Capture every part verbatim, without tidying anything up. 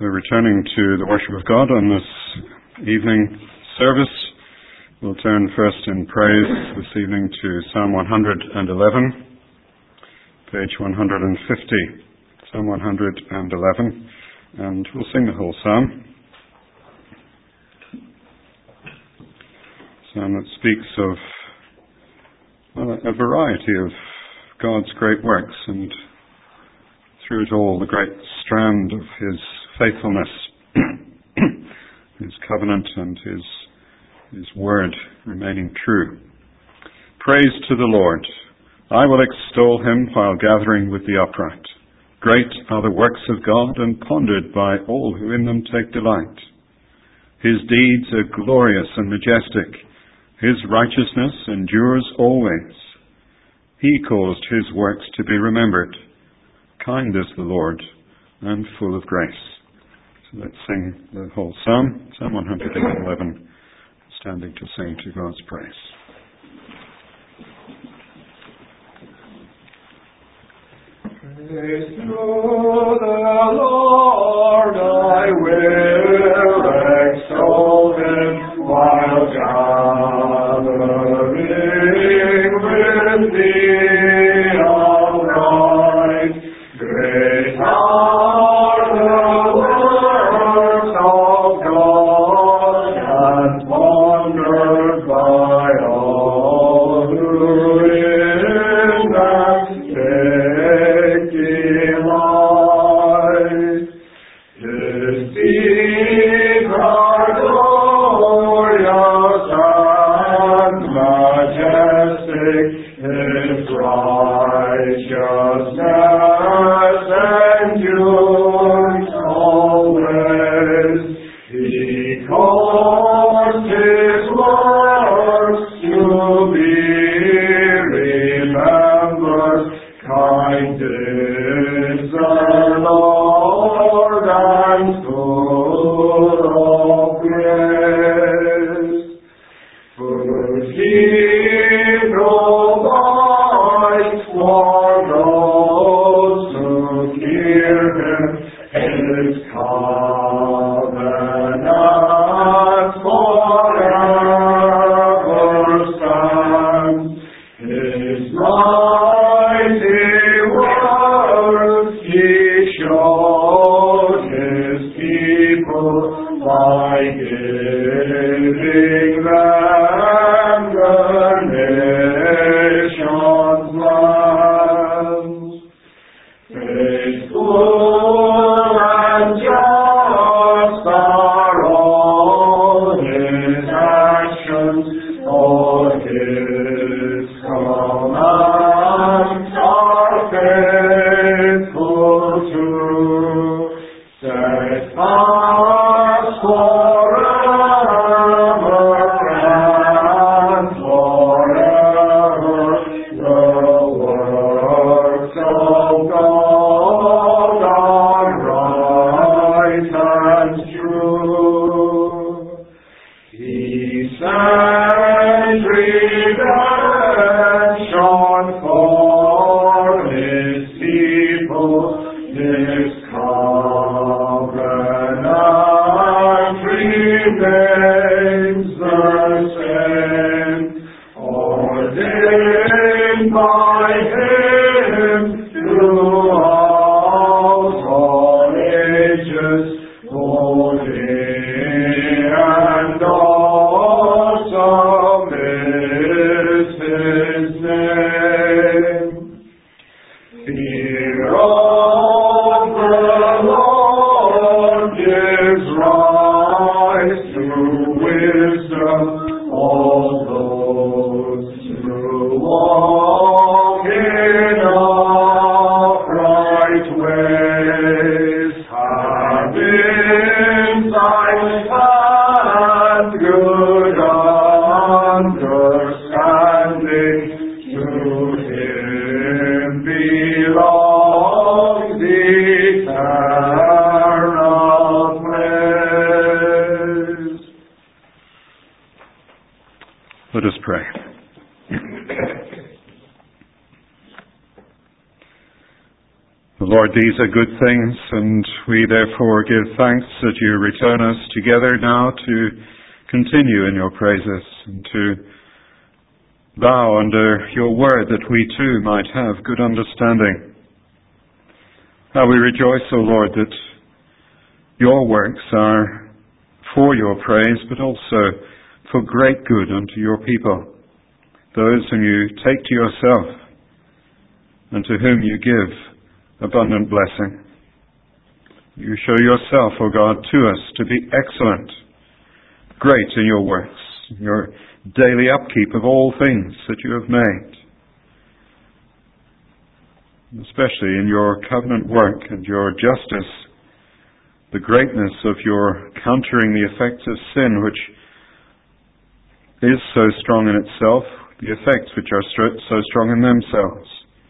So returning to the worship of God on this evening service, we'll turn first in praise this evening to Psalm one hundred eleven, page one hundred fifty, Psalm one hundred eleven, and we'll sing the whole psalm. Psalm that speaks of well, a variety of God's great works, and through it all the great strand of His faithfulness, His covenant and His His word remaining true. Praise to the Lord. I will extol Him while gathering with the upright. Great are the works of God and pondered by all who in them take delight. His deeds are glorious and majestic. His righteousness endures always. He caused His works to be remembered. Kind is the Lord and full of grace. So let's sing the whole psalm, Psalm one hundred eleven, standing to sing to God's praise. Praise to the Lord, I will extol Him while gathering with the upright. Great are the works of God, and pondered by all who in them take delight. His deeds are glorious and majestic. His righteousness endures always. He caused His works to be remembered. Kind is the Lord and full of grace. For He provides for those who fear Him. His covenant forever stands. His mighty works He showed His people by giving them the nation's lands. Faithful and just are all His actions, all His commands are faithful true. Steadfast forever and forever, the works of God are right and true. He sent redemption for His people. His covenant remains the same, ordained by Him throughout all ages. Holy and awesome is His name. Fear of the Lord gives rise to wisdom. All those who walk in upright ways have insight and good understanding. To Him belongs eternal praise. Let us pray. Lord, these are good things, and We therefore give thanks that you return us together now to continue in your praises and to bow under your word that we too might have good understanding. How we rejoice, O Lord, that your works are for your praise, but also for great good unto your people, those whom you take to yourself and to whom you give abundant blessing. You show yourself, O God, to us to be excellent, great in your works, your daily upkeep of all things that you have made, especially in your covenant work and your justice, the greatness of your countering the effects of sin, which is so strong in itself, the effects which are so strong in themselves,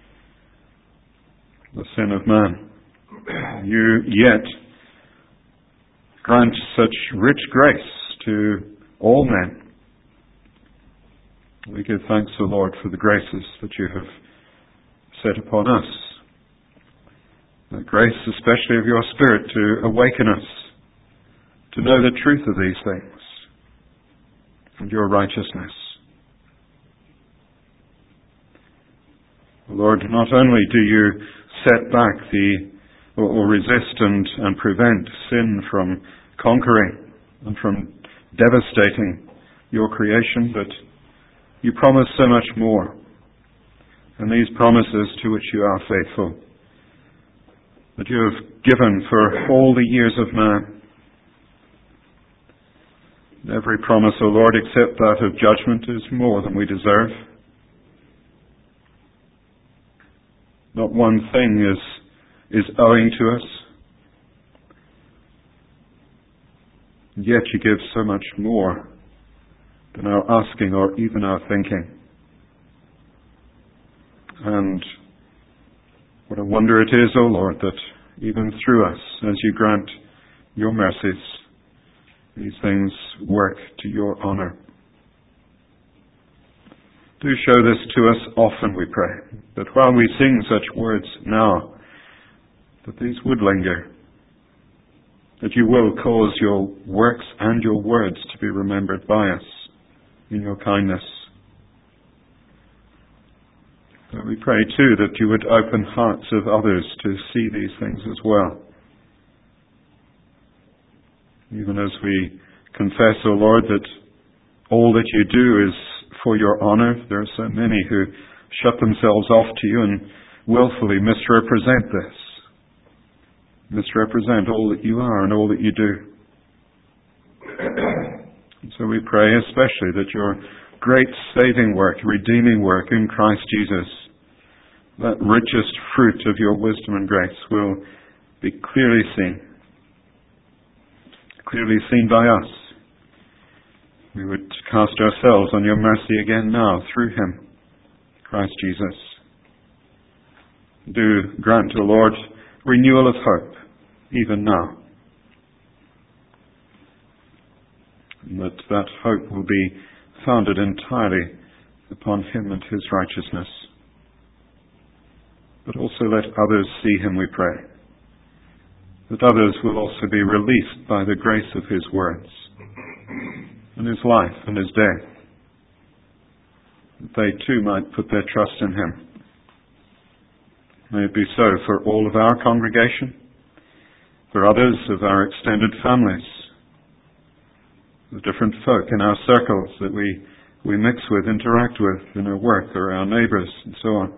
the sin of man. You yet grant such rich grace to all men. We give thanks, O Lord, for the graces that you have set upon us. The grace especially of your Spirit to awaken us, to know the truth of these things and your righteousness. Lord, not only do you set back the or, or resist and, and prevent sin from conquering and from devastating your creation, but you promise so much more. And these promises to which you are faithful, that you have given for all the years of man. Every promise, O Lord, except that of judgment, is more than we deserve. Not one thing is is owing to us. And yet you give so much more than our asking or even our thinking. And what a wonder it is, O Lord, that even through us, as you grant your mercies, these things work to your honour. Do show this to us often, we pray, that while we sing such words now, that these would linger, that you will cause your works and your words to be remembered by us in your kindness. But we pray too that you would open hearts of others to see these things as well. Even as we confess, O Lord, that all that you do is for your honour, there are so many who shut themselves off to you and willfully misrepresent this. Misrepresent all that you are and all that you do. And so we pray especially that your great saving work, redeeming work in Christ Jesus, that richest fruit of your wisdom and grace, will be clearly seen. Clearly seen by us. We would cast ourselves on your mercy again now through him, Christ Jesus. Do grant, O Lord, renewal of hope, even now. And that that hope will be founded entirely upon him and his righteousness. But also let others see him, we pray. That others will also be released by the grace of his words, and his life and his death. That they too might put their trust in him. May it be so for all of our congregation, for others of our extended families, the different folk in our circles that we, we mix with, interact with in our work, or our neighbours, and so on.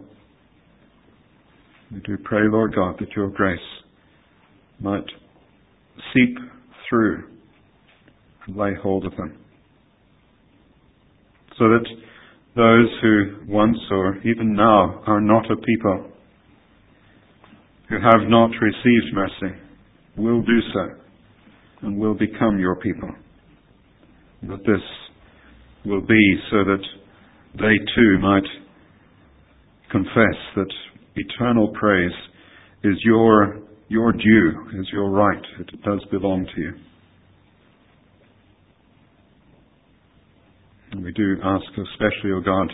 We do pray, Lord God, that your grace might seep through and lay hold of them, so that those who once or even now are not a people, who have not received mercy, will do so and will become your people. That this will be so that they too might confess that eternal praise is your your due, is your right. It does belong to you. And we do ask especially, O God,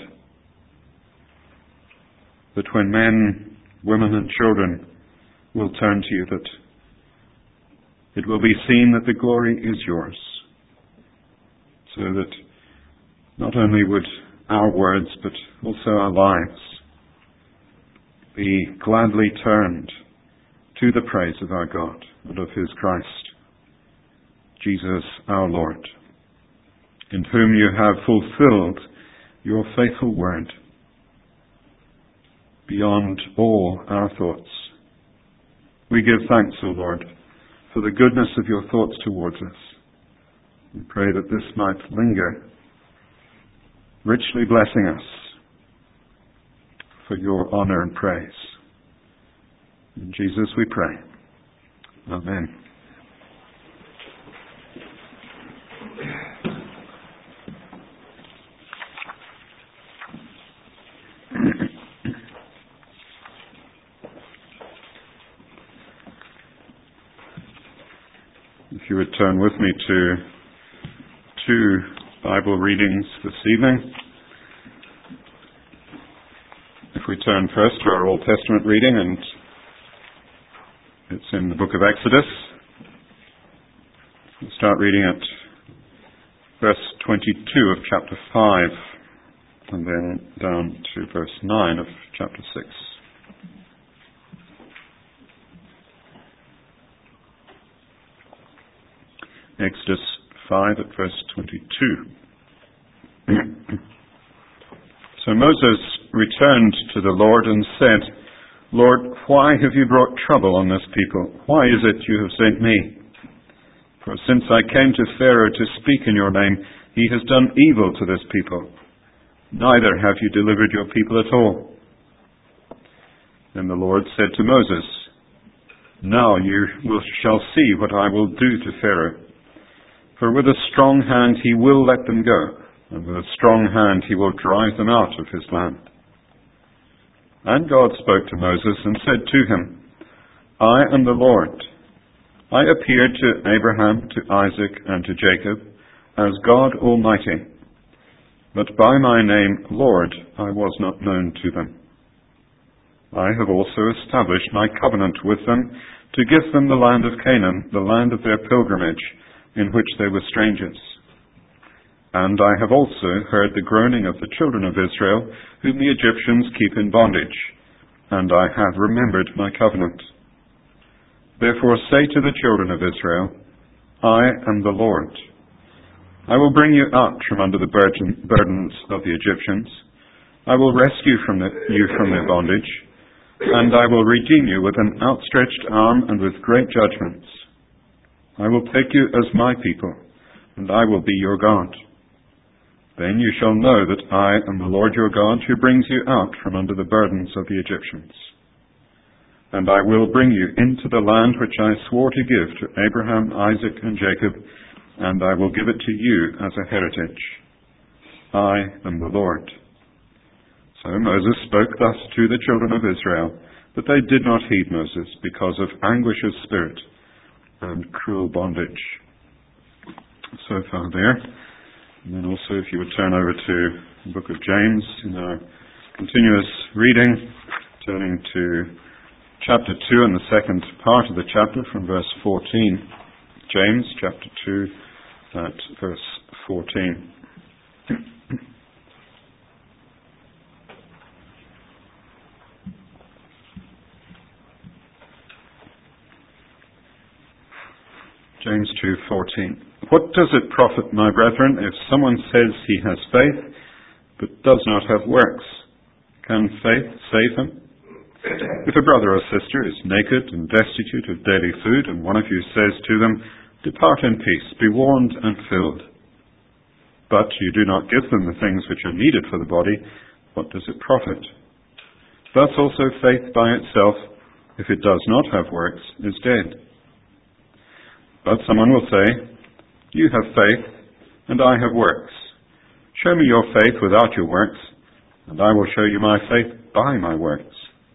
that when men, women and children will turn to you, that it will be seen that the glory is yours, so that not only would our words, but also our lives be gladly turned to the praise of our God and of his Christ, Jesus our Lord, in whom you have fulfilled your faithful word beyond all our thoughts. We give thanks, O Lord, for the goodness of your thoughts towards us. We pray that this might linger, richly blessing us for your honor and praise. In Jesus we pray. Amen. If you would turn with me to two Bible readings this evening. If we turn first to our Old Testament reading, and it's in the book of Exodus. We'll start reading at verse twenty-two of chapter five, and then down to verse nine of chapter six. Exodus five at verse twenty-two. So Moses returned to the Lord and said, Lord, why have you brought trouble on this people? Why is it you have sent me? For since I came to Pharaoh to speak in your name, he has done evil to this people. Neither have you delivered your people at all. Then the Lord said to Moses, Now you will, shall see what I will do to Pharaoh. For with a strong hand he will let them go, and with a strong hand he will drive them out of his land. And God spoke to Moses and said to him, I am the Lord. I appeared to Abraham, to Isaac, and to Jacob as God Almighty. But by my name, Lord, I was not known to them. I have also established my covenant with them to give them the land of Canaan, the land of their pilgrimage, in which they were strangers. And I have also heard the groaning of the children of Israel, whom the Egyptians keep in bondage, and I have remembered my covenant. Therefore say to the children of Israel, I am the Lord. I will bring you out from under the burden, burdens of the Egyptians. I will rescue from the, you from their bondage, and I will redeem you with an outstretched arm and with great judgments. I will take you as my people, and I will be your God. Then you shall know that I am the Lord your God, who brings you out from under the burdens of the Egyptians. And I will bring you into the land which I swore to give to Abraham, Isaac, and Jacob, and I will give it to you as a heritage. I am the Lord. So Moses spoke thus to the children of Israel, but they did not heed Moses because of anguish of spirit and cruel bondage. So far there. And then also if you would turn over to the book of James in our continuous reading, turning to chapter two and the second part of the chapter from verse fourteen. James chapter two at verse fourteen. James two fourteen. What does it profit, my brethren, if someone says he has faith, but does not have works? Can faith save him? If a brother or sister is naked and destitute of daily food, and one of you says to them, Depart in peace, be warmed and filled, but you do not give them the things which are needed for the body, what does it profit? Thus also faith by itself, if it does not have works, is dead. But someone will say, You have faith, and I have works. Show me your faith without your works, and I will show you my faith by my works.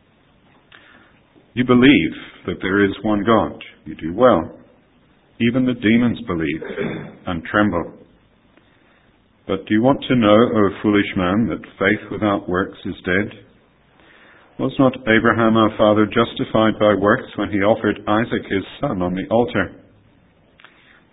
You believe that there is one God. You do well. Even the demons believe and tremble. But do you want to know, O foolish man, that faith without works is dead? Was not Abraham our father justified by works when he offered Isaac his son on the altar?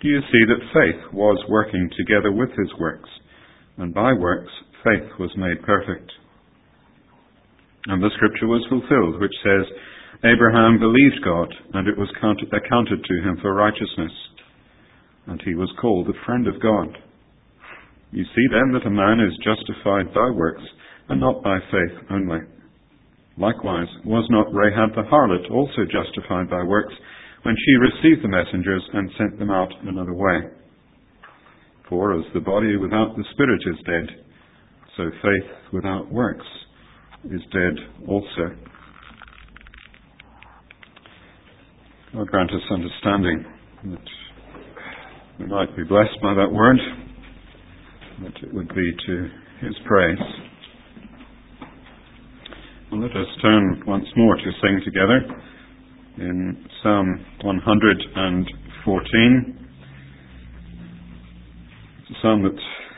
do you see that faith was working together with his works, and by works faith was made perfect? And the scripture was fulfilled, which says, Abraham believed God, and it was counted, accounted to him for righteousness, and he was called the friend of God. You see then that a man is justified by works, and not by faith only. Likewise, was not Rahab the harlot also justified by works, when she received the messengers and sent them out another way? For as the body without the spirit is dead, so faith without works is dead also. God grant us understanding, that we might be blessed by that word, that it would be to his praise. And let us turn once more to sing together in Psalm one hundred fourteen. It's a psalm that,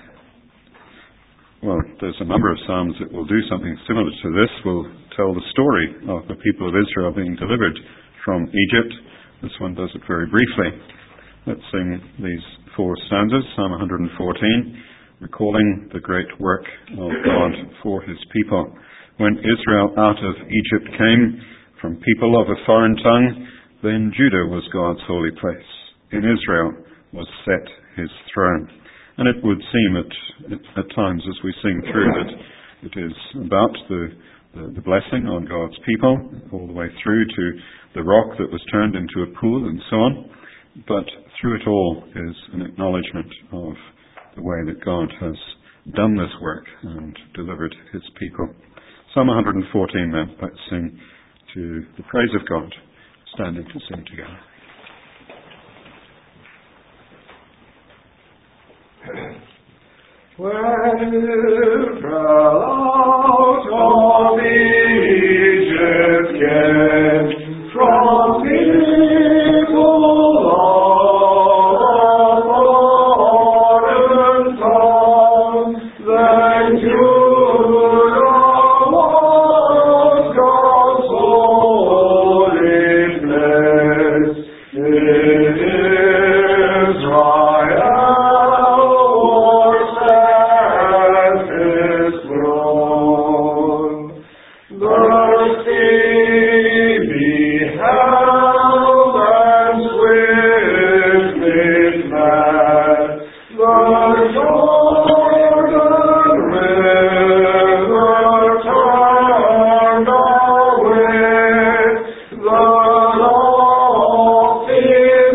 well, there's a number of psalms that will do something similar to this, will tell the story of the people of Israel being delivered from Egypt. This one does it very briefly. Let's sing these four stanzas, Psalm one hundred fourteen, recalling the great work of God for his people. When Israel out of Egypt came, from people of a foreign tongue, then Judah was God's holy place. In Israel was set his throne. And it would seem at, at times as we sing through that it is about the, the, the blessing on God's people, all the way through to the rock that was turned into a pool and so on. But through it all is an acknowledgement of the way that God has done this work and delivered his people. Psalm one hundred fourteen then, let's sing to the praise of God, standing to sing together. When Israel out of Egypt came, from people of foreign tongue, then Judah was God's holy place. In Israel was set his throne. The sea beheld and swiftly fled. The Jordan River turned away. The lofty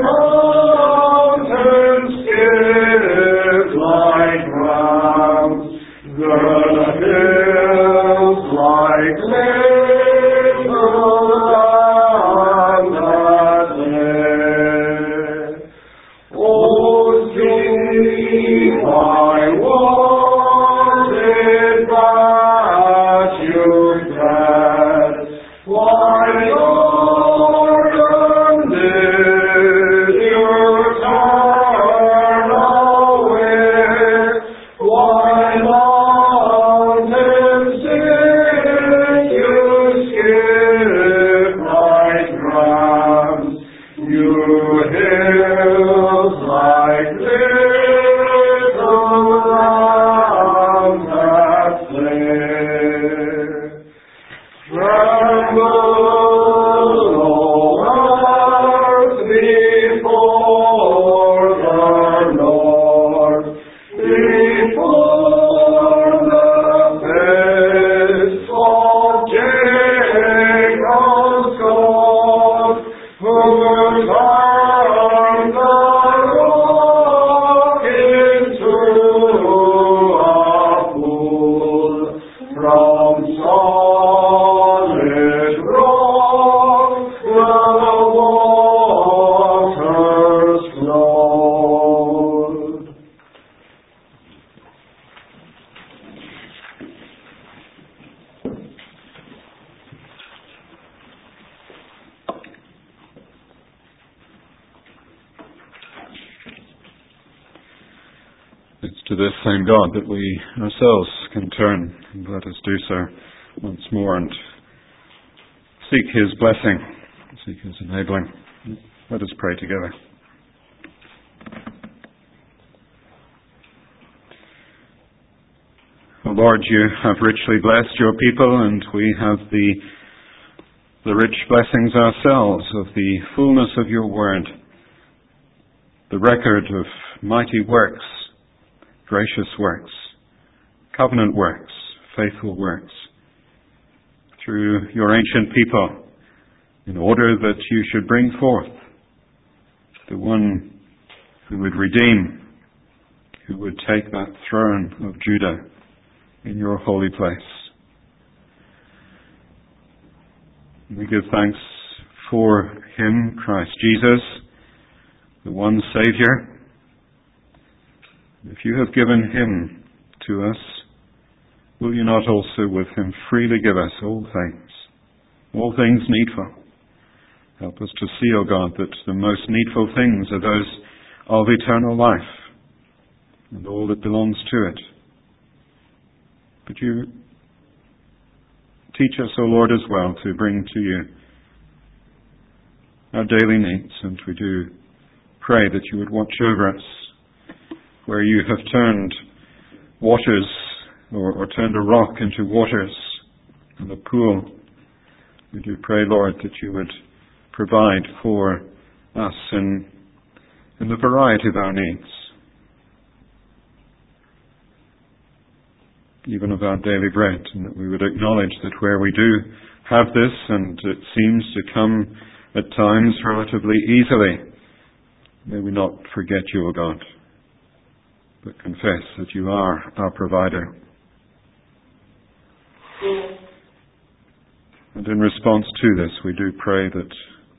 mountains skipped like rams. The hills like little lambs that lay. Oh, see why was it that you fled? Why, Jordan, did you turn away? Why, mountains, did you skip like rams? You hills like little lambs that play. Tremble, O earth, before the Lord, before the face of Jacob's God, who turned the rock into a pool. From solid rock the waters flowed. It's to this same God that we ourselves can turn, and let us do so once more and seek his blessing, seek his enabling. Let us pray together. Oh Lord, you have richly blessed your people, and we have the, the rich blessings ourselves of the fullness of your word, the record of mighty works, gracious works, covenant works, faithful works, through your ancient people, in order that you should bring forth the one who would redeem, who would take that throne of Judah in your holy place. We give thanks for him, Christ Jesus, the one Saviour. If you have given him to us, will you not also with him freely give us all things, all things needful? Help us to see, O God, that the most needful things are those of eternal life and all that belongs to it. But you teach us, O Lord, as well to bring to you our daily needs, and we do pray that you would watch over us where you have turned waters or, or turned a rock into waters and a pool. We do pray, Lord, that you would provide for us in, in the variety of our needs, even of our daily bread, and that we would acknowledge that where we do have this, and it seems to come at times relatively easily, may we not forget you, O God, but confess that you are our provider. And in response to this, we do pray that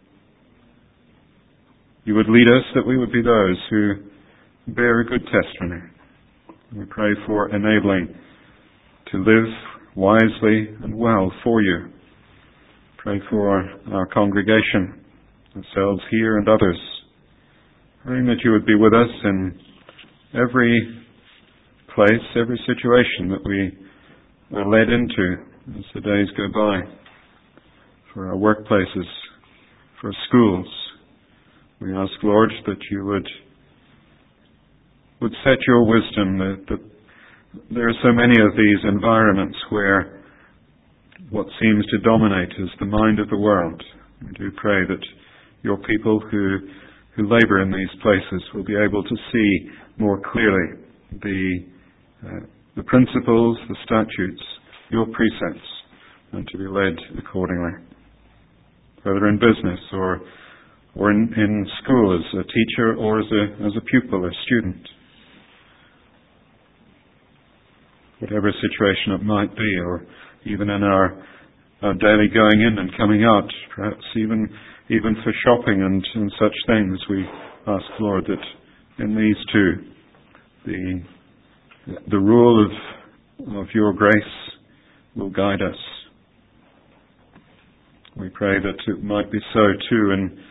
you would lead us, that we would be those who bear a good testimony. We pray for enabling to live wisely and well for you. Pray for our congregation, ourselves here and others. Praying that you would be with us in every place, every situation that we are led into as the days go by. For our workplaces, for our schools, we ask, Lord, that you would would set your wisdom, that, that there are so many of these environments where what seems to dominate is the mind of the world. We do pray that your people who who labour in these places will be able to see more clearly the uh, the principles, the statutes, your precepts, and to be led accordingly. Whether in business or or in, in school as a teacher or as a as a pupil or student. Whatever situation it might be, or even in our, our daily going in and coming out, perhaps even even for shopping and, and such things, we ask, Lord, that in these two, the the rule of of your grace will guide us. We pray that it might be so too in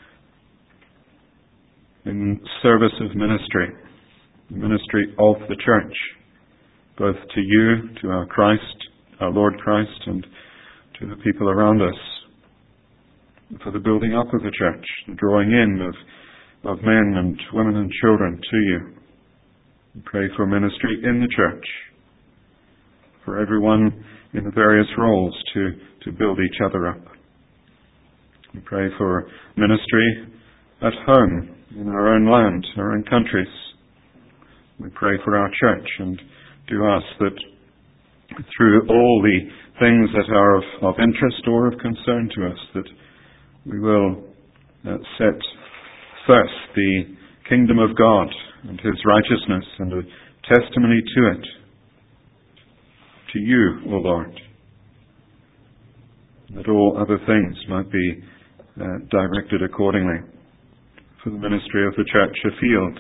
in service of ministry, ministry of the church, both to you, to our Christ, our Lord Christ, and to the people around us, for the building up of the church, the drawing in of, of men and women and children to you. We pray for ministry in the church, for everyone in the various roles to, to build each other up. We pray for ministry at home, in our own land, our own countries. We pray for our church and do ask that through all the things that are of, of interest or of concern to us, that we will uh, set first the kingdom of God and his righteousness and a testimony to it, to you, O Lord, that all other things might be uh, directed accordingly for the ministry of the church afield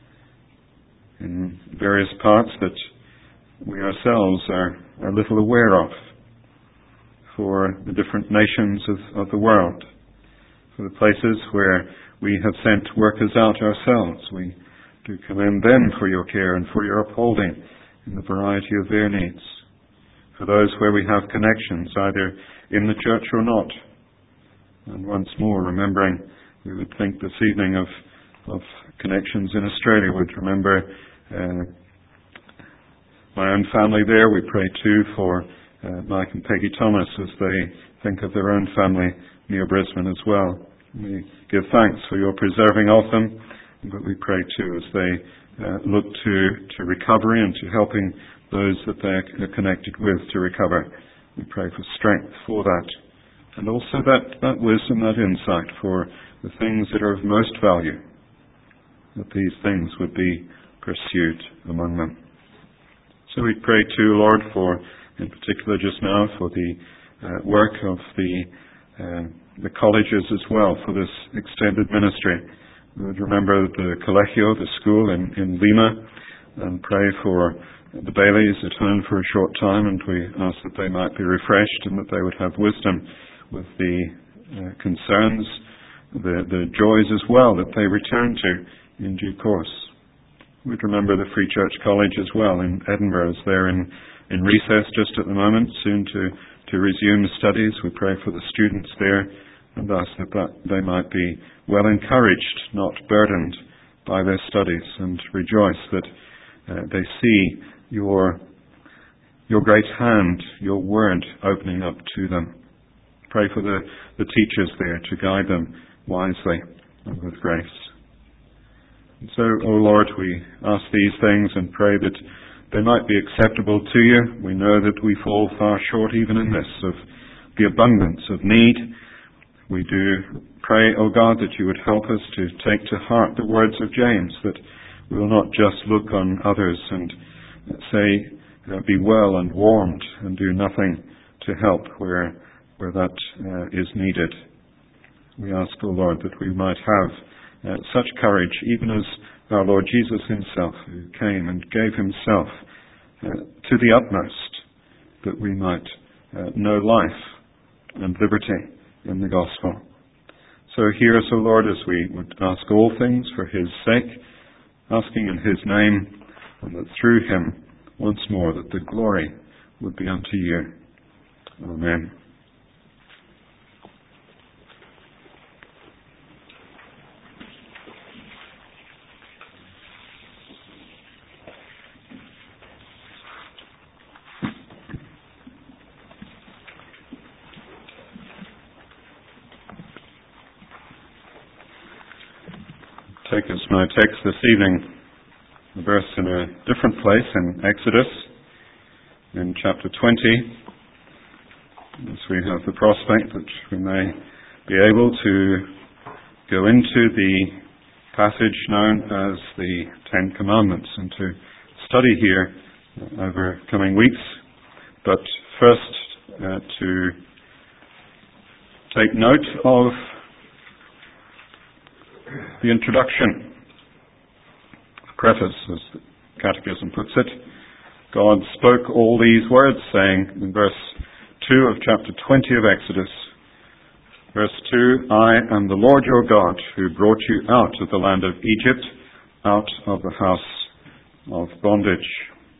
in various parts that we ourselves are, are little aware of, for the different nations of, of the world, for the places where we have sent workers out ourselves. We do commend them for your care and for your upholding in the variety of their needs. For those where we have connections, either in the church or not. And once more, remembering, we would think this evening of, of connections in Australia, would remember uh, my own family there. We pray too for uh, Mike and Peggy Thomas as they think of their own family near Brisbane as well. We give thanks for your preserving of them, but we pray too as they uh, look to, to recovery and to helping those that they are connected with to recover. We pray for strength for that, and also that, that wisdom, that insight for the things that are of most value, that these things would be pursued among them. So we pray too, Lord, for, in particular just now, for the uh, work of the uh, the colleges as well, for this extended ministry. We would remember the Colegio, the school in, in Lima, and pray for the Baileys at home for a short time, and we ask that they might be refreshed and that they would have wisdom with the uh, concerns, the, the joys as well that they return to in due course. We'd remember the Free Church College as well in Edinburgh, as they're in, in recess just at the moment, soon to, to resume studies. We pray for the students there and ask that, that they might be well encouraged, not burdened by their studies, and rejoice that uh, they see your, your great hand, your word opening up to them. Pray for the, the teachers there to guide them wisely and with grace. And so, O Lord, we ask these things and pray that they might be acceptable to you. We know that we fall far short even in this, of the abundance of need. We do pray, O God, that you would help us to take to heart the words of James, that we will not just look on others and say, uh, be well and warmed and do nothing to help where, where that uh, is needed. We ask, O Lord, that we might have Uh, such courage, even as our Lord Jesus himself, who came and gave himself uh, to the utmost, that we might uh, know life and liberty in the gospel. So hear us, O Lord, as we would ask all things for his sake, asking in his name, and that through him, once more, that the glory would be unto you. Amen. Take as my text this evening a verse in a different place in Exodus, in chapter twenty, as we have the prospect that we may be able to go into the passage known as the Ten Commandments and to study here over coming weeks. But first, uh, to take note of the introduction, the preface, as the Catechism puts it. God spoke all these words, saying in verse two of chapter twenty of Exodus, verse two, I am the Lord your God, who brought you out of the land of Egypt, out of the house of bondage.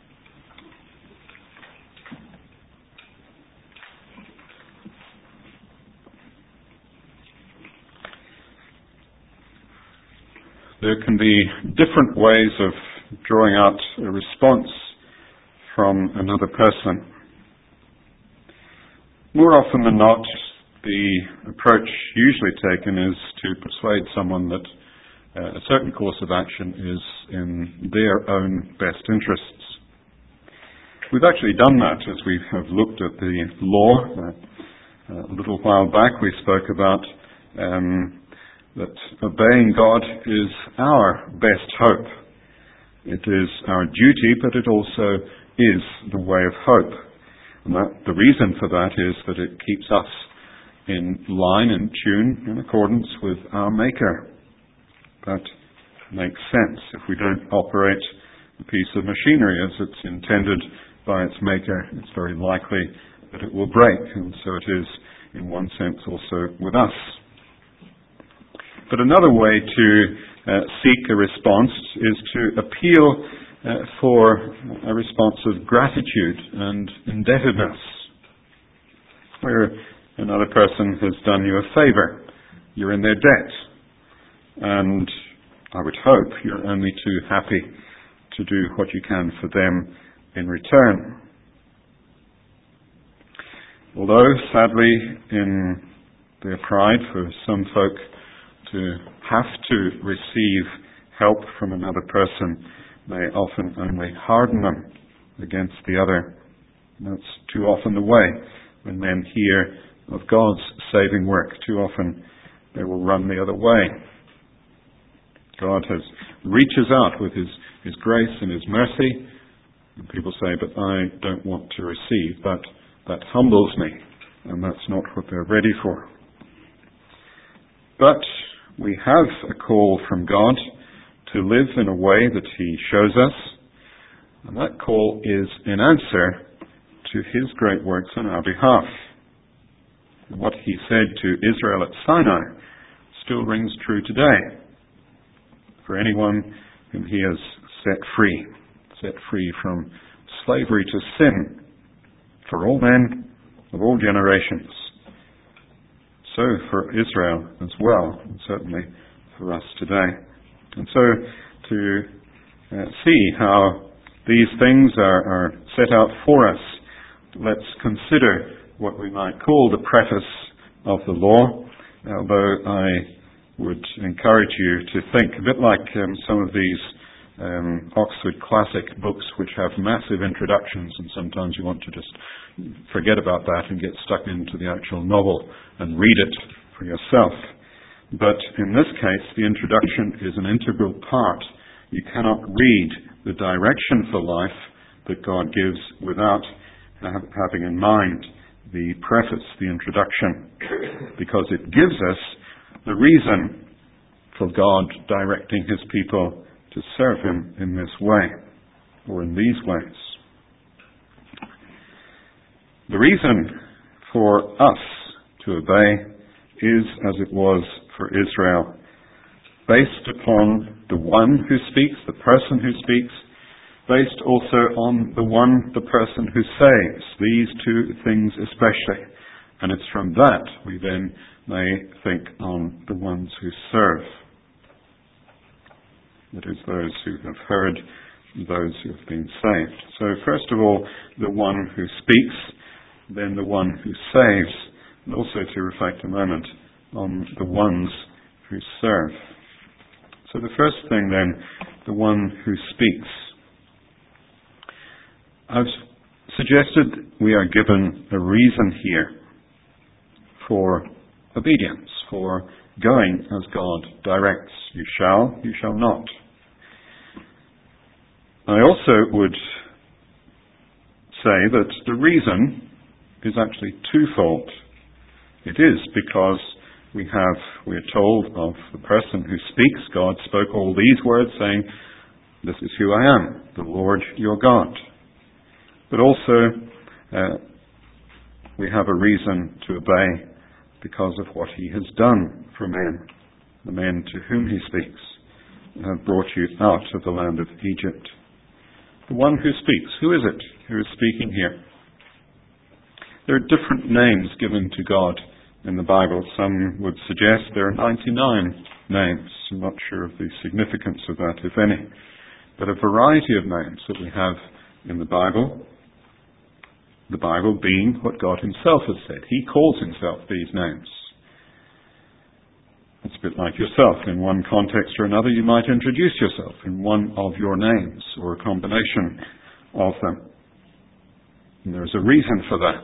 There can be different ways of drawing out a response from another person. More often than not, the approach usually taken is to persuade someone that uh, a certain course of action is in their own best interests. We've actually done that as we have looked at the law. Uh, a little while back we spoke about um, that obeying God is our best hope. It is our duty, but it also is the way of hope. And that, the reason for that is that it keeps us in line and tune in accordance with our Maker. That makes sense. If we don't operate a piece of machinery as it's intended by its Maker, it's very likely that it will break. And so it is, in one sense, also with us. But another way to uh, seek a response is to appeal uh, for a response of gratitude and indebtedness, where another person has done you a favour. You're in their debt, and I would hope you're only too happy to do what you can for them in return. Although, sadly, in their pride for some folk to have to receive help from another person may often only harden them against the other. And that's too often the way when men hear of God's saving work. Too often they will run the other way. God has reaches out with his, his grace and his mercy. And people say, but I don't want to receive. That, that humbles me. And that's not what they're ready for. But we have a call from God to live in a way that he shows us. And that call is in answer to his great works on our behalf. What he said to Israel at Sinai still rings true today. For anyone whom he has set free, set free from slavery to sin, for all men of all generations. So for Israel as well, and certainly for us today. And so to uh, see how these things are, are set out for us, let's consider what we might call the preface of the law, although I would encourage you to think a bit like um, some of these um, Oxford classic books which have massive introductions, and sometimes you want to just forget about that and get stuck into the actual novel and read it for yourself. But in this case, the introduction is an integral part. You cannot read the direction for life that God gives without having in mind the preface, the introduction, because it gives us the reason for God directing his people to serve him in this way, or in these ways. The reason for us to obey is as it was for Israel, based upon the one who speaks, the person who speaks, based also on the one, the person who saves, these two things especially. And it's from that we then may think on the ones who serve. That is, those who have heard, those who have been saved. So first of all, the one who speaks, then the one who saves, and also to reflect a moment on the ones who serve. So the first thing then, the one who speaks. I've suggested we are given a reason here for obedience, for going as God directs. You shall, you shall not. I also would say that the reason is actually twofold. It is because we have, we are told of the person who speaks. God spoke all these words saying, this is who I am, the Lord your God. But also, uh, we have a reason to obey because of what he has done for men, the men to whom he speaks, and have brought you out of the land of Egypt. The one who speaks, who is it who is speaking here? There are different names given to God in the Bible. Some would suggest there are ninety-nine names. I'm not sure of the significance of that, if any. But a variety of names that we have in the Bible. The Bible being what God himself has said. He calls himself these names. It's a bit like yourself. In one context or another, you might introduce yourself in one of your names or a combination of them. And there's a reason for that.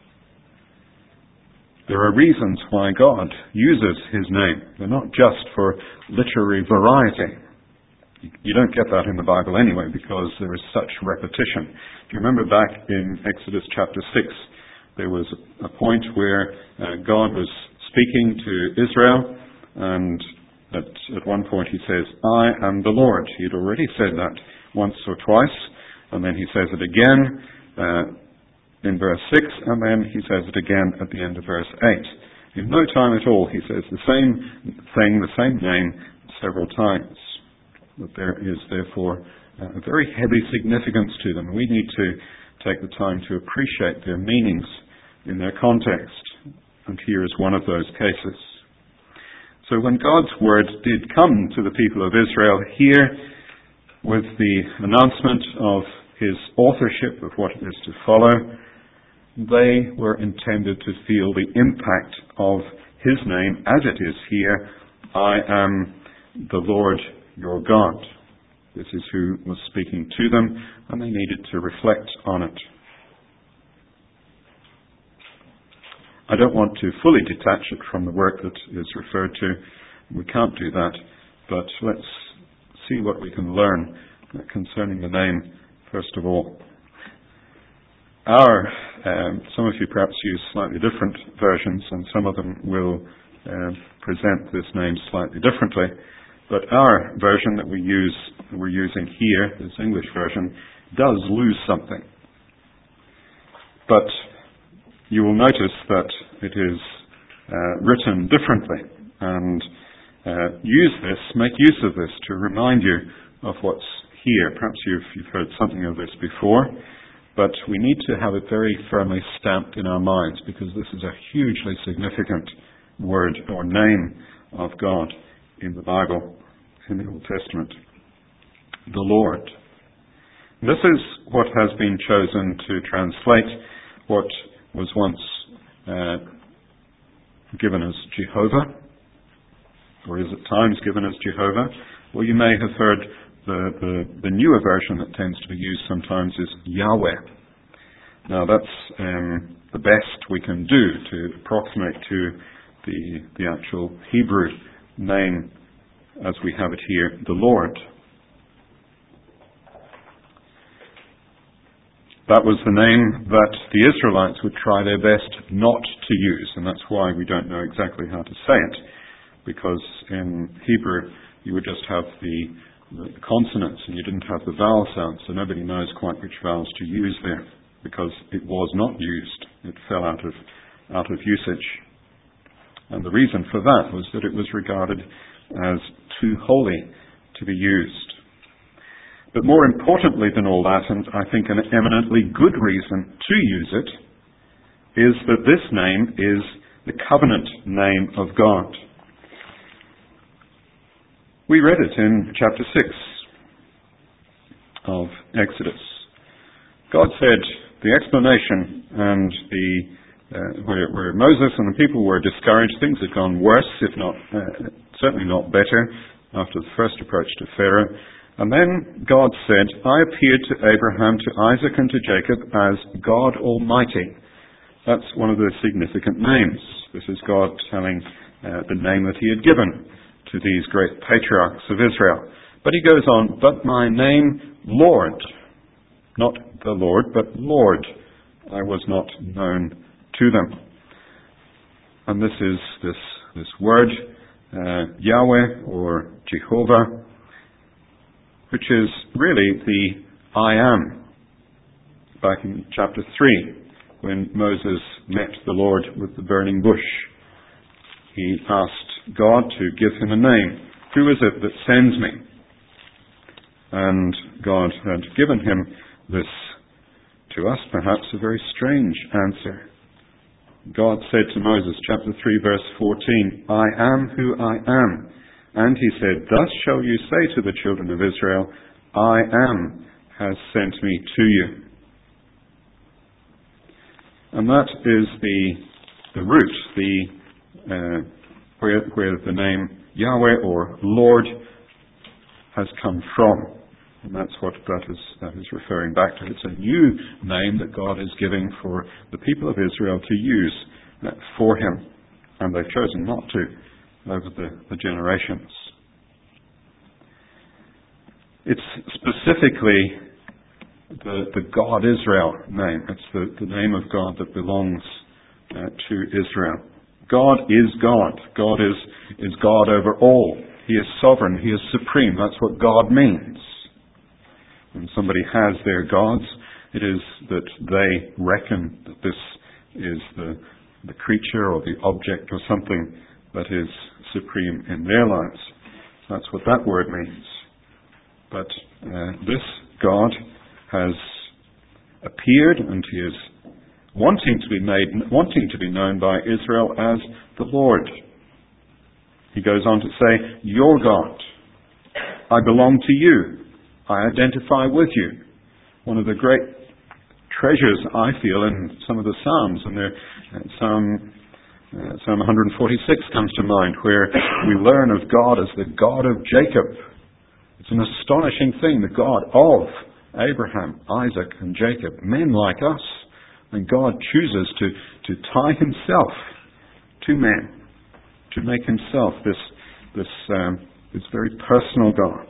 There are reasons why God uses his name. They're not just for literary variety. You don't get that in the Bible anyway because there is such repetition. If you remember back in Exodus chapter six, there was a point where uh, God was speaking to Israel, and at, at one point he says, I am the Lord. He'd already said that once or twice, and then he says it again uh, in verse six, and then he says it again at the end of verse eight. In no time at all, he says the same thing, the same name, several times. But there is therefore a very heavy significance to them. We need to take the time to appreciate their meanings in their context. And here is one of those cases. So when God's word did come to the people of Israel here with the announcement of his authorship of what it is to follow, they were intended to feel the impact of his name as it is here, I am the Lord your God. This is who was speaking to them, and they needed to reflect on it. I don't want to fully detach it from the work that is referred to. We can't do that, but let's see what we can learn concerning the name, first of all. Our, um, some of you perhaps use slightly different versions, and some of them will uh, present this name slightly differently. But our version that we use, that we're using here, this English version, does lose something. But you will notice that it is uh, written differently, and uh, use this, make use of this to remind you of what's here. Perhaps you've, you've heard something of this before, but we need to have it very firmly stamped in our minds, because this is a hugely significant word or name of God in the Bible, in the Old Testament. The Lord. This is what has been chosen to translate what was once uh, given as Jehovah, or is at times given as Jehovah. Well, you may have heard the, the, the newer version that tends to be used sometimes is Yahweh. Now that's um, the best we can do to approximate to the, the actual Hebrew name as we have it here, the Lord. That was the name that the Israelites would try their best not to use, and that's why we don't know exactly how to say it, because in Hebrew you would just have the, the consonants and you didn't have the vowel sounds, so nobody knows quite which vowels to use there, because it was not used. It fell out of out of usage. And the reason for that was that it was regarded as too holy to be used. But more importantly than all that, and I think an eminently good reason to use it, is that this name is the covenant name of God. We read it in chapter six of Exodus. God said the explanation and the uh, where, where Moses and the people were discouraged, things had gone worse, if not uh, certainly not better, after the first approach to Pharaoh. And then God said, I appeared to Abraham, to Isaac, and to Jacob as God Almighty. That's one of the significant names. This is God telling uh, the name that he had given to these great patriarchs of Israel. But he goes on, but my name, Lord, not the Lord, but Lord, I was not known to them. And this is this, this word, uh, Yahweh or Jehovah, which is really the I am. Back in chapter three, when Moses met the Lord with the burning bush, he asked God to give him a name. Who is it that sends me? And God had given him this, to us perhaps, a very strange answer. God said to Moses, chapter three, verse fourteen, I am who I am. And he said, thus shall you say to the children of Israel, I am has sent me to you. And that is the the root, the uh, where, where the name Yahweh or Lord has come from. And that's what that is, that is referring back to. It's a new name that God is giving for the people of Israel to use uh, for him. And they've chosen not to over the, the generations. It's specifically the, the God Israel name. It's the, the name of God that belongs uh, to Israel. God is God. God is, is God over all. He is sovereign. He is supreme. That's what God means. When somebody has their gods, it is that they reckon that this is the, the creature or the object or something that is supreme in their lives. That's what that word means. But uh, this God has appeared, and he is wanting to be made, wanting to be known by Israel as the Lord. He goes on to say, your God. I belong to you. I identify with you. one of the great treasures, I feel, in some of the Psalms. And there, uh, Psalm, uh, Psalm one forty-six comes to mind, where we learn of God as the God of Jacob. It's an astonishing thing, the God of Abraham, Isaac, and Jacob, men like us. And God chooses to, to tie himself to men, to make himself this, this, um, this very personal God.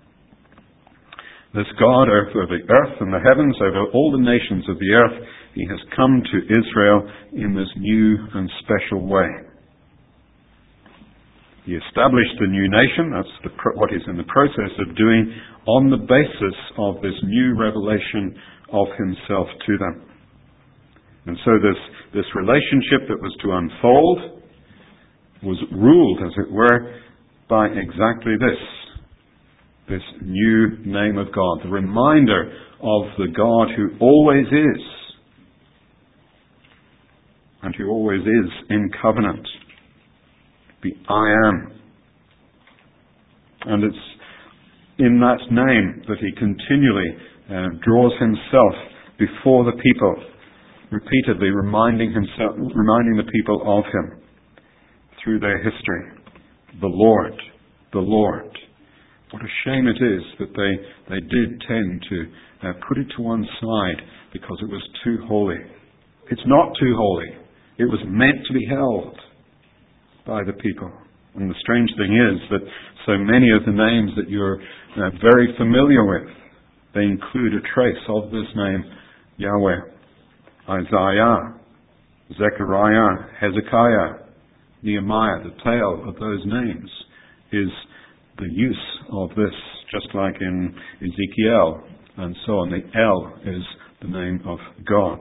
This God over the earth and the heavens, over all the nations of the earth, he has come to Israel in this new and special way. He established the new nation, that's the, what he's in the process of doing, on the basis of this new revelation of himself to them. And so this, this relationship that was to unfold was ruled, as it were, by exactly this. This new name of God, the reminder of the God who always is, and who always is in covenant, the I am. And it's in that name that he continually uh, draws himself before the people, repeatedly reminding himself, reminding the people of him through their history. The Lord, the Lord. What a shame it is that they, they did tend to uh, put it to one side because it was too holy. It's not too holy. It was meant to be held by the people. And the strange thing is that so many of the names that you're uh, very familiar with, they include a trace of this name, Yahweh. Isaiah, Zechariah, Hezekiah, Nehemiah, the tail of those names is the use of this, just like in Ezekiel and so on. The El is the name of God.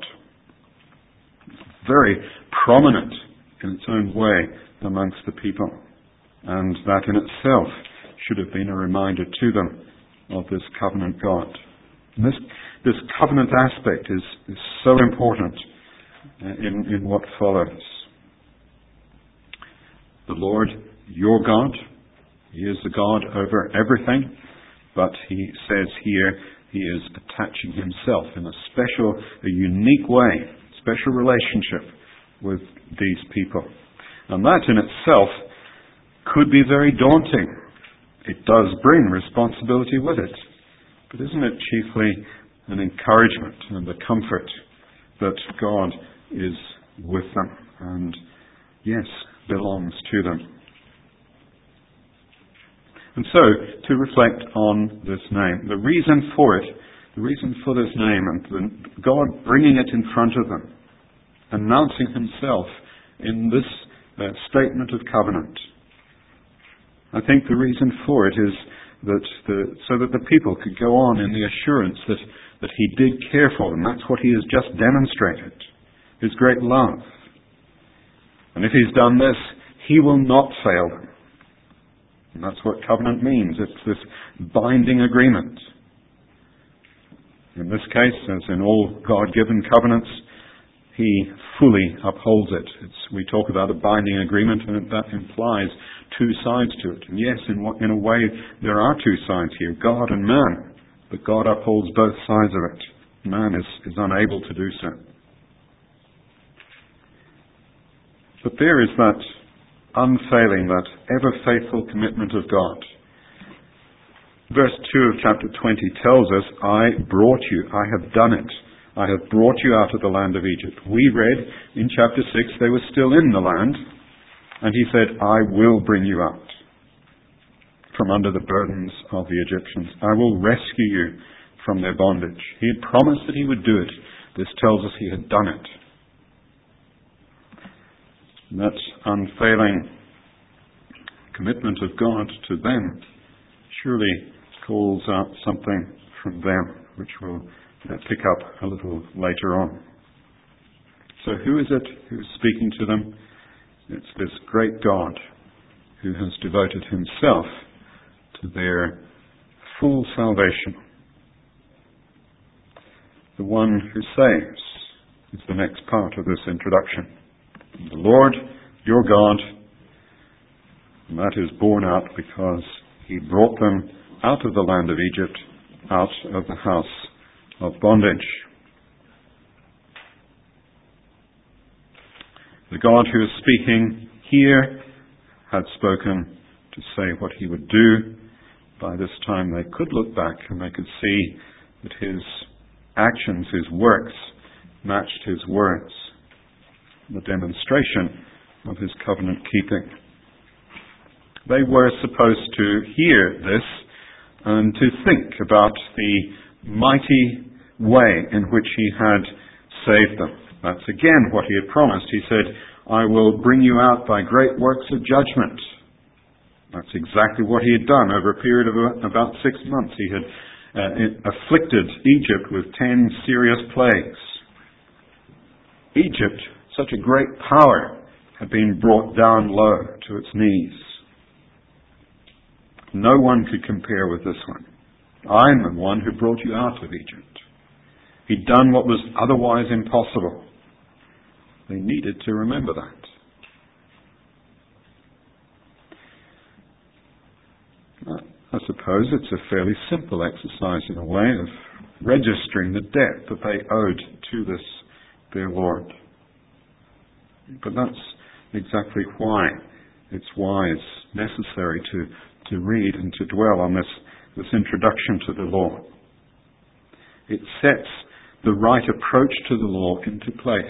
Very prominent in its own way amongst the people. And that in itself should have been a reminder to them of this covenant God. And this, this covenant aspect is, is so important in, in what follows. The Lord, your God, he is the God over everything, but he says here he is attaching himself in a special, a unique way, special relationship with these people. And that in itself could be very daunting. It does bring responsibility with it. But isn't it chiefly an encouragement and a comfort that God is with them and, yes, belongs to them? And so, to reflect on this name, the reason for it, the reason for this name, and the, God bringing it in front of them, announcing himself in this uh, statement of covenant. I think the reason for it is that the, so that the people could go on in the assurance that, that he did care for them. That's what he has just demonstrated, his great love. And if he's done this, he will not fail them. And that's what covenant means. It's this binding agreement. In this case, as in all God-given covenants, he fully upholds it. It's, we talk about a binding agreement, and that implies two sides to it. And yes, in, what, in a way, there are two sides here, God and man. But God upholds both sides of it. Man is, is unable to do so. But there is that unfailing, that ever-faithful commitment of God. Verse two of chapter twenty tells us, I brought you, I have done it. I have brought you out of the land of Egypt. We read in chapter six, they were still in the land, and he said, I will bring you out from under the burdens of the Egyptians. I will rescue you from their bondage. He had promised that he would do it. This tells us he had done it. And that unfailing commitment of God to them surely calls out something from them, which we'll uh, pick up a little later on. So who is it who's speaking to them? It's this great God who has devoted himself to their full salvation. The one who saves is the next part of this introduction. The Lord, your God, and that is borne out because he brought them out of the land of Egypt, out of the house of bondage. The God who is speaking here had spoken to say what he would do. By this time they could look back and they could see that his actions, his works, matched his words, the demonstration of his covenant keeping. They were supposed to hear this and to think about the mighty way in which he had saved them. That's again what he had promised. He said, I will bring you out by great works of judgment. That's exactly what he had done over a period of about six months. He had uh, afflicted Egypt with ten serious plagues. Egypt, such a great power, had been brought down low to its knees. No one could compare with this one. I'm the one who brought you out of Egypt. He'd done what was otherwise impossible. They needed to remember that. I suppose it's a fairly simple exercise in a way of registering the debt that they owed to this, their Lord. But that's exactly why it's wise, necessary to, to read and to dwell on this, this introduction to the law. It sets the right approach to the law into place.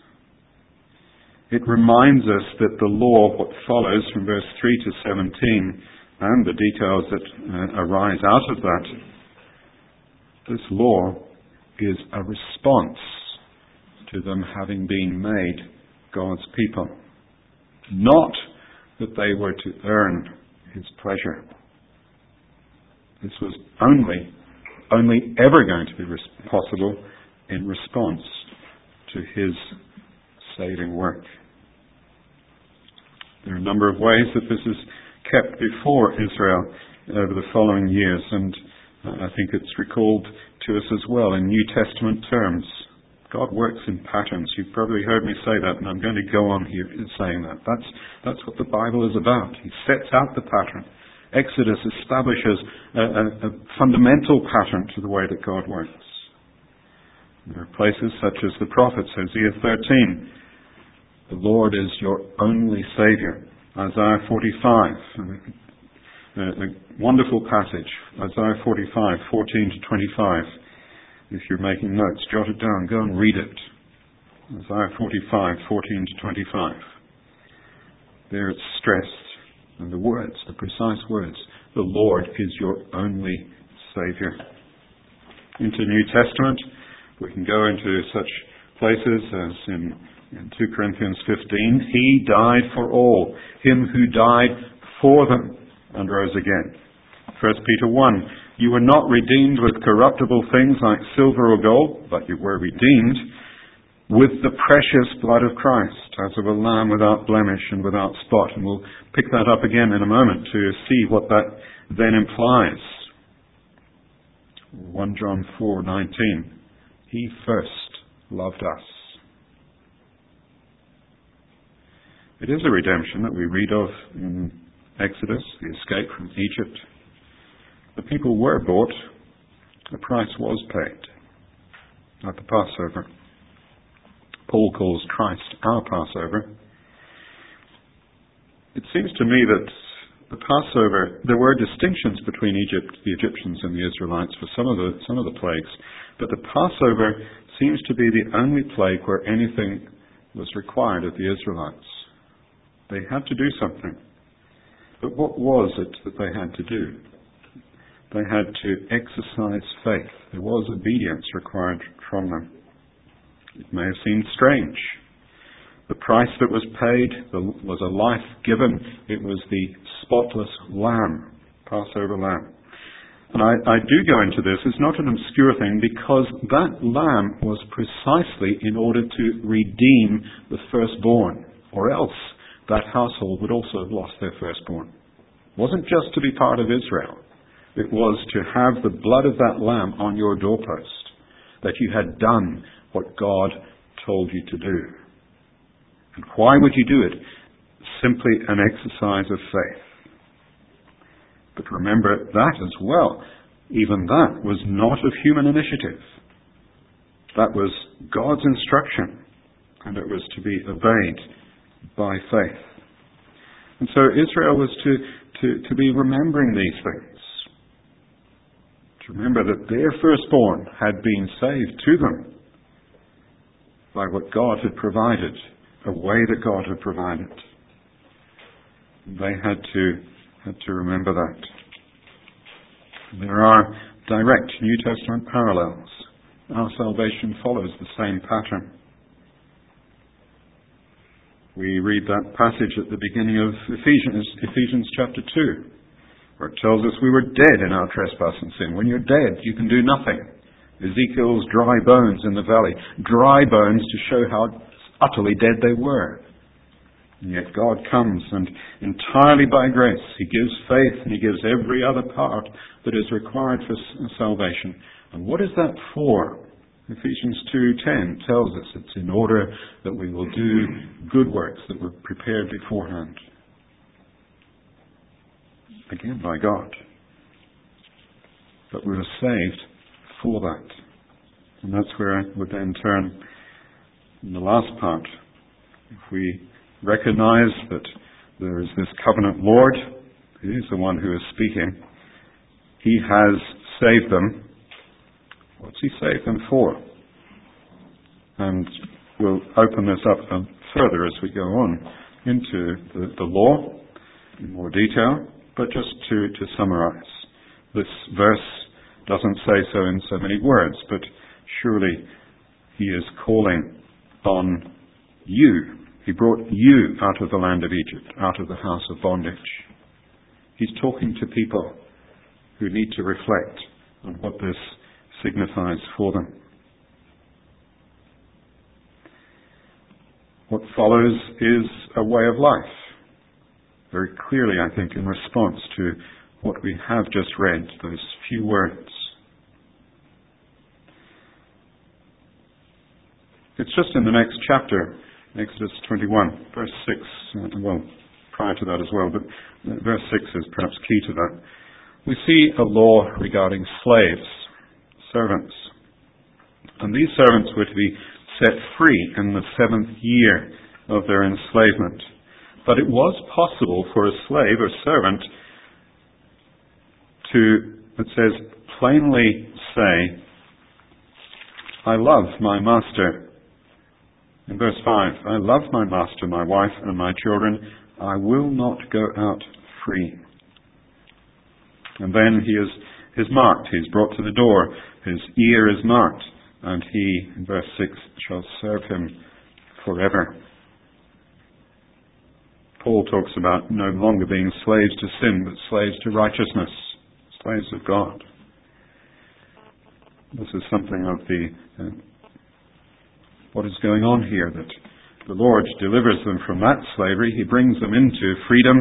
It reminds us that the law, what follows from verse three to seventeen, and the details that uh, arise out of that, this law is a response to them having been made God's people. Not that they were to earn his pleasure. This was only, only ever going to be res- possible in response to his saving work. There are a number of ways that this is kept before Israel over the following years, and I think it's recalled to us as well in New Testament terms. God works in patterns. You've probably heard me say that, and I'm going to go on here saying that. That's, that's what the Bible is about. He sets out the pattern. Exodus establishes a, a, a fundamental pattern to the way that God works. There are places such as the prophets, Hosea thirteen. The Lord is your only Saviour. Isaiah forty-five, a, a wonderful passage. Isaiah forty-five, fourteen to twenty-five. If you're making notes, jot it down. Go and read it. Isaiah forty-five, fourteen to twenty-five. There it's stressed, and the words, the precise words, the Lord is your only Saviour. Into the New Testament, we can go into such places as in In two Corinthians fifteen, he died for all, him who died for them and rose again. First Peter one, you were not redeemed with corruptible things like silver or gold, but you were redeemed with the precious blood of Christ, as of a lamb without blemish and without spot. And we'll pick that up again in a moment to see what that then implies. First John four nineteen, he first loved us. It is a redemption that we read of in Exodus, the escape from Egypt. The people were bought. The price was paid at the Passover. Paul calls Christ our Passover. It seems to me that the Passover, there were distinctions between Egypt, the Egyptians and the Israelites for some of the, some of the plagues, but the Passover seems to be the only plague where anything was required of the Israelites. They had to do something. But what was it that they had to do? They had to exercise faith. There was obedience required from them. It may have seemed strange. The price that was paid was a life given. It was the spotless lamb, Passover lamb. And I, I do go into this. It's not an obscure thing because that lamb was precisely in order to redeem the firstborn, or else that household would also have lost their firstborn. It wasn't just to be part of Israel. It was to have the blood of that lamb on your doorpost, that you had done what God told you to do. And why would you do it? Simply an exercise of faith. But remember that as well. Even that was not of human initiative. That was God's instruction, and it was to be obeyed by faith. And so Israel was to, to, to be remembering these things. To remember that their firstborn had been saved to them by what God had provided, a way that God had provided. They had to, had to remember that. There are direct New Testament parallels. Our salvation follows the same pattern. We read that passage at the beginning of Ephesians, Ephesians chapter two, where it tells us we were dead in our trespass and sin. When you're dead, you can do nothing. Ezekiel's dry bones in the valley. Dry bones to show how utterly dead they were. And yet God comes and entirely by grace, He gives faith and He gives every other part that is required for salvation. And what is that for? Ephesians two ten tells us it's in order that we will do good works that were prepared beforehand. Again, by God. But we were saved for that. And that's where I would then turn in the last part. If we recognize that there is this covenant Lord, He is the one who is speaking. He has saved them. What's He saved them for? And we'll open this up further as we go on into the, the law in more detail. But just to, to summarize, this verse doesn't say so in so many words, but surely He is calling on you. He brought you out of the land of Egypt, out of the house of bondage. He's talking to people who need to reflect on what this signifies for them. What follows is a way of life. Very clearly, I think, in response to what we have just read, those few words. It's just in the next chapter, Exodus twenty-one, verse six. Uh, well, prior to that as well, but verse six is perhaps key to that. We see a law regarding slaves, servants. And these servants were to be set free in the seventh year of their enslavement. But it was possible for a slave or servant to, it says, plainly say, I love my master. In verse five, I love my master, my wife, and my children. I will not go out free. And then he is, is marked. He is brought to the door. His ear is marked. And he, in verse six, shall serve him forever. Paul talks about no longer being slaves to sin, but slaves to righteousness, slaves of God. This is something of the uh, what is going on here, that the Lord delivers them from that slavery. He brings them into freedom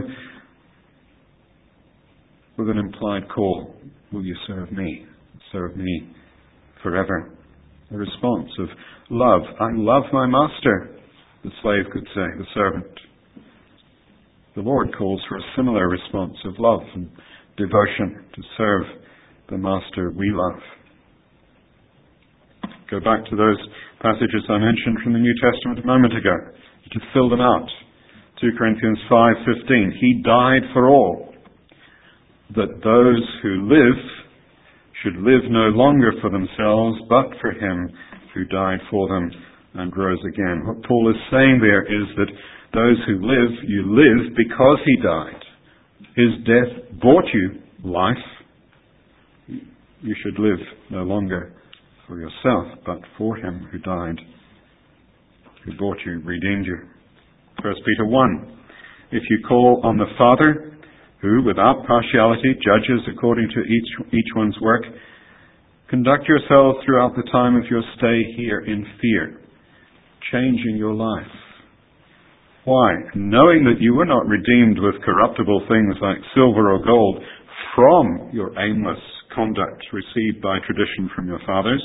with an implied call. Will you serve me? Serve me forever. A response of love. I love my master, the slave could say, the servant. The Lord calls for a similar response of love and devotion to serve the master we love. Go back to those passages I mentioned from the New Testament a moment ago to fill them out. Second Corinthians five fifteen. He died for all, that those who live should live no longer for themselves, but for Him who died for them and rose again. What Paul is saying there is that those who live, you live because He died. His death bought you life. You should live no longer for yourself, but for Him who died, who bought you, redeemed you. First Peter one. If you call on the Father, who, without partiality, judges according to each, each one's work, conduct yourselves throughout the time of your stay here in fear, changing your life. Why? Knowing that you were not redeemed with corruptible things like silver or gold from your aimless conduct received by tradition from your fathers,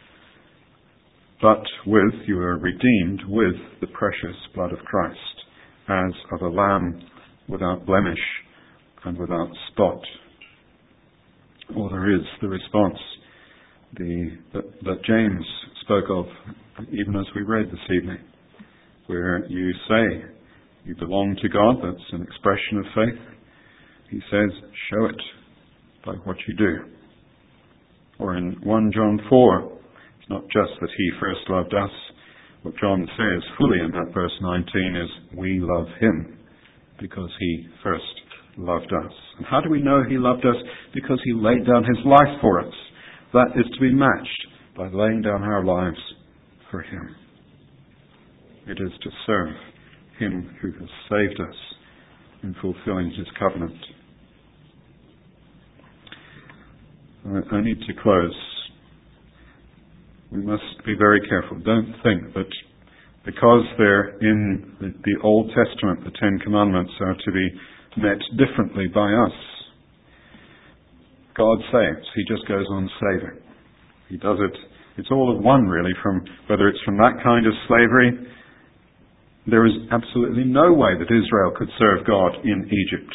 but with, you are redeemed with the precious blood of Christ, as of a lamb without blemish and without spot. Or there is the response the, that, that James spoke of even as we read this evening, where you say you belong to God. That's an expression of faith. He says, show it by what you do. Or in First John four, it's not just that he first loved us. What John says fully in that verse nineteen is, we love him because he first loved us. And how do we know he loved us? Because he laid down his life for us. That is to be matched by laying down our lives for him. It is to serve him who has saved us in fulfilling his covenant. I need to close. We must be very careful. Don't think that because they're in the, the Old Testament, the Ten Commandments are to be met differently by us. God saves. He just goes on saving. He does it. It's all of one, really, from whether it's from that kind of slavery. There is absolutely no way that Israel could serve God in Egypt.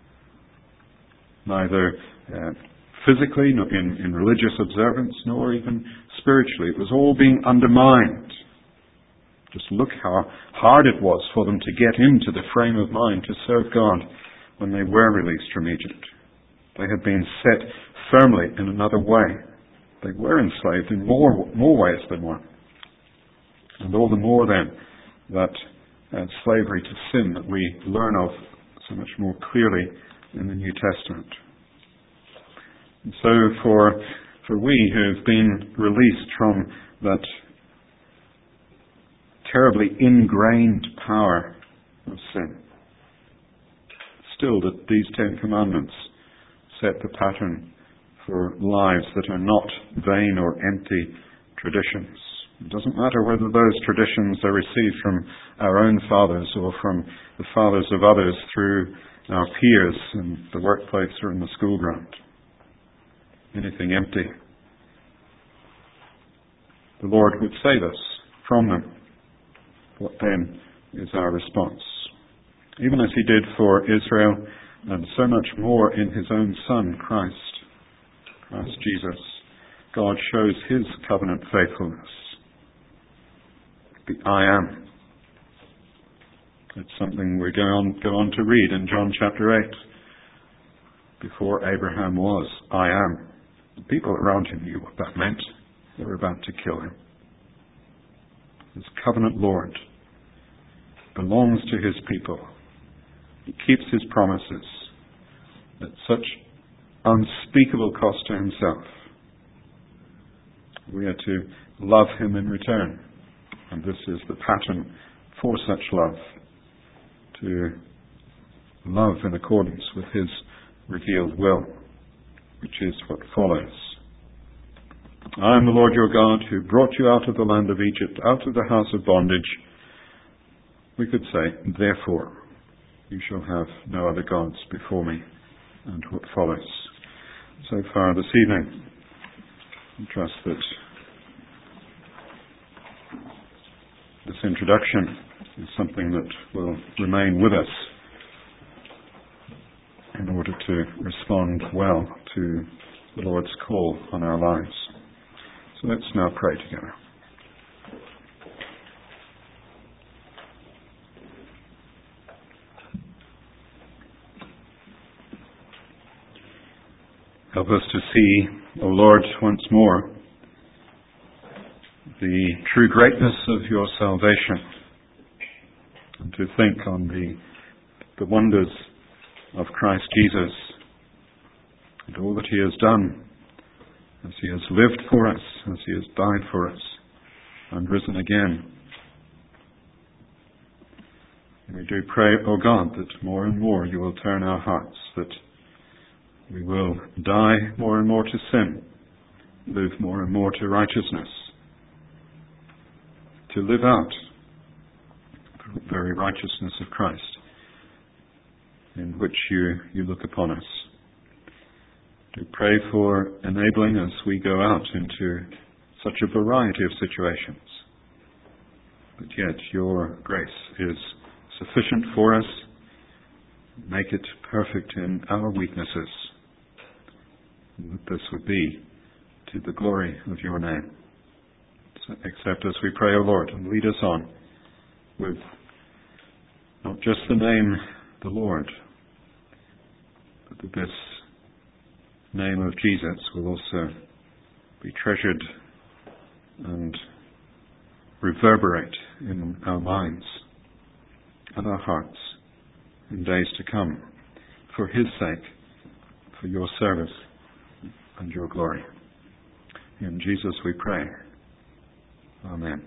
Neither uh, physically, nor in, in religious observance, nor even spiritually. It was all being undermined. Just look how hard it was for them to get into the frame of mind to serve God when they were released from Egypt. They had been set firmly in another way. They were enslaved in more, more ways than one. And all the more then that uh, slavery to sin that we learn of so much more clearly in the New Testament. And so for, for we who have been released from that terribly ingrained power of sin, still that these Ten Commandments set the pattern for lives that are not vain or empty traditions. It doesn't matter whether those traditions are received from our own fathers or from the fathers of others through our peers in the workplace or in the school ground. Anything empty. The Lord would save us from them. What then is our response? Even as he did for Israel, and so much more in his own Son, Christ, Christ Jesus, God shows his covenant faithfulness. The I am. It's something we go on, go on to read in John chapter eight. Before Abraham was, I am. The people around him knew what that meant. They were about to kill him. His covenant Lord belongs to his people. He keeps his promises at such unspeakable cost to himself. We are to love him in return. And this is the pattern for such love. To love in accordance with his revealed will, which is what follows. I am the Lord your God who brought you out of the land of Egypt, out of the house of bondage. We could say, therefore, you shall have no other gods before me, and what follows. So far this evening, I trust that this introduction is something that will remain with us in order to respond well to the Lord's call on our lives. So let's now pray together. Help us to see, O Lord, once more, the true greatness of your salvation, and to think on the, the wonders of Christ Jesus and all that he has done, as he has lived for us, as he has died for us, and risen again. And we do pray, O God, that more and more you will turn our hearts, that we will die more and more to sin, live more and more to righteousness, to live out the very righteousness of Christ, in which you, you look upon us. To pray for enabling as we go out into such a variety of situations, but yet your grace is sufficient for us. Make it perfect in our weaknesses, and that this would be to the glory of your name. accept us, we pray, O Lord, and lead us on with not just the name, the Lord, but that this name of Jesus will also be treasured and reverberate in our minds and our hearts in days to come, for His sake, for your service and your glory. In Jesus we pray. Amen.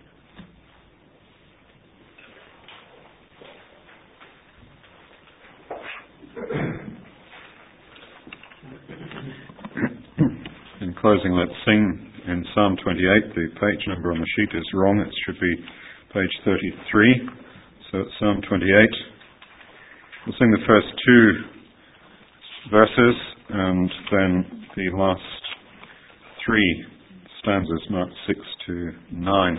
In closing, let's sing in Psalm twenty-eight. The page number on the sheet is wrong. It should be page thirty-three. So it's Psalm twenty-eight. We'll sing the first two verses and then the last three stanzas, marked six to nine.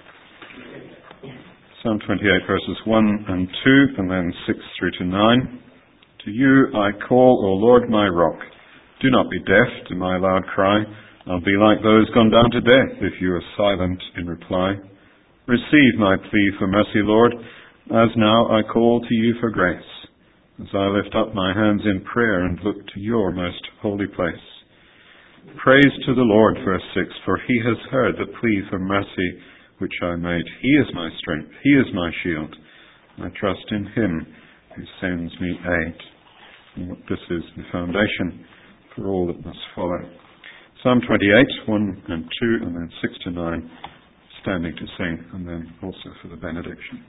Psalm twenty-eight, verses one and two, and then six through to nine. To you I call, O Lord, my rock. Do not be deaf to my loud cry. I'll be like those gone down to death if you are silent in reply. Receive my plea for mercy, Lord, as now I call to you for grace, as I lift up my hands in prayer and look to your most holy place. Praise to the Lord, verse six, for He has heard the plea for mercy which I made. He is my strength. He is my shield. I trust in Him who sends me aid. And this is the foundation for all that must follow. Psalm twenty-eight, one and two, and then six to nine, standing to sing, and then also for the benediction.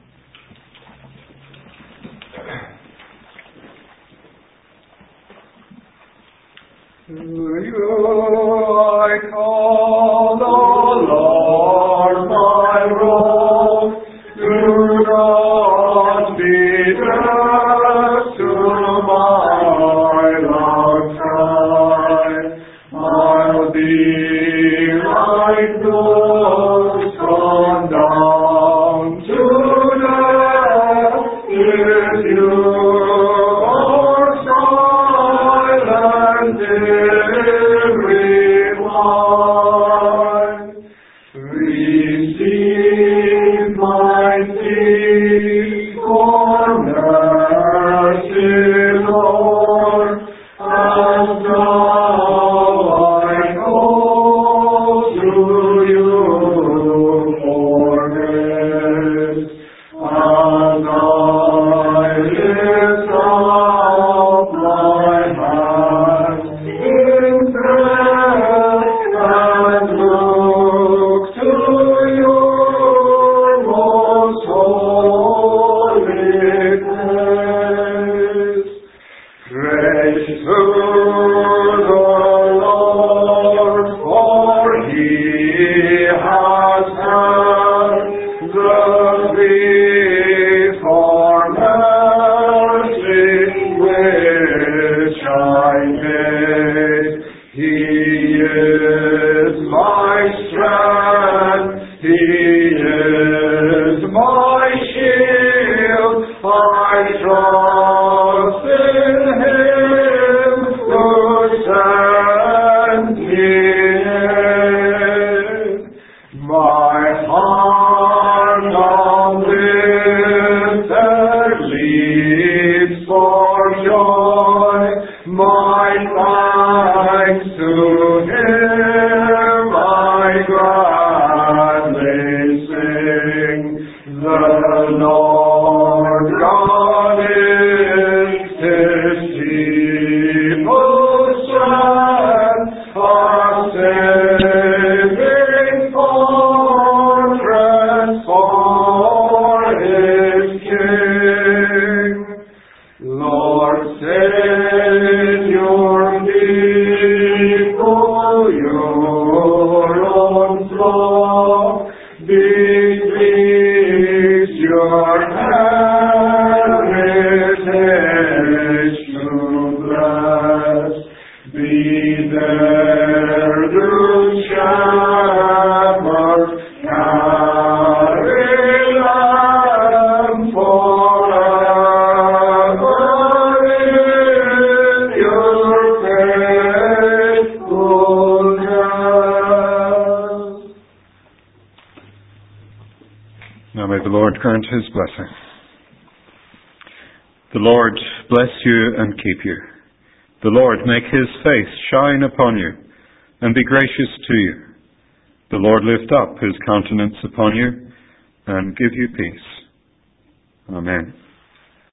To you I call, O Lord, my rock. Do not be deaf to my loud cry. I'll be like those gone down to death if you are silent in reply. Receive my plea for mercy, Lord, as now I call to you for grace. As I lift up my hands in prayer and look to your most holy place. Praise to the Lord, for He has heard the plea for mercy which I made. He is my strength. He is my shield. I trust in Him who sent me in. My heart uplifted leaps for joy. My thanks to Him I grant. Now may the Lord grant his blessing. The Lord bless you and keep you. The Lord make his face shine upon you and be gracious to you. The Lord lift up his countenance upon you and give you peace. Amen.